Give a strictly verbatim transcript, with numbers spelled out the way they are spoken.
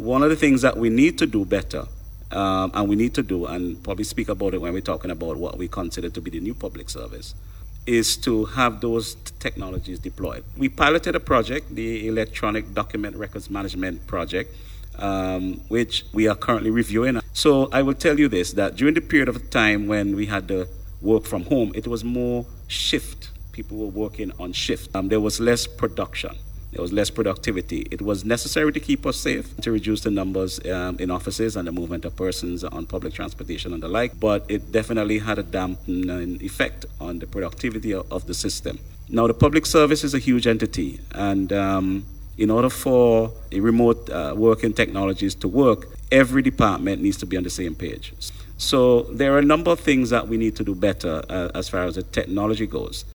one of the things that we need to do better, um, and we need to do, and probably speak about it when we're talking about what we consider to be the new public service, is to have those t- technologies deployed. We piloted a project, the Electronic Document Records Management Project, um, which we are currently reviewing. So I will tell you this, that during the period of time when we had the work from home, it was more shift. People were working on shift. Um, there was less production. There was less productivity. It was necessary to keep us safe, to reduce the numbers um, in offices and the movement of persons on public transportation and the like, but it definitely had a dampening effect on the productivity of, of the system. Now, the public service is a huge entity, and um, in order for a remote uh, working technologies to work, every department needs to be on the same page. So there are a number of things that we need to do better uh, as far as the technology goes.